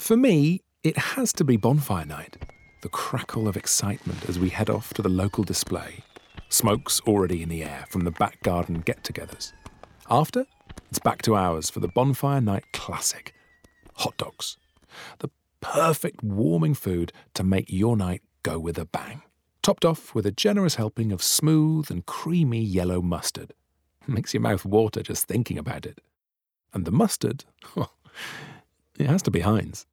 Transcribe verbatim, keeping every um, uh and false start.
For me, it has to be bonfire night. The crackle of excitement as we head off to the local display. Smoke's already in the air from the back garden get-togethers. After, it's back to ours for the bonfire night classic. Hot dogs. The perfect warming food to make your night go with a bang. Topped off with a generous helping of smooth and creamy yellow mustard. Makes your mouth water just thinking about it. And the mustard, it has to be Heinz.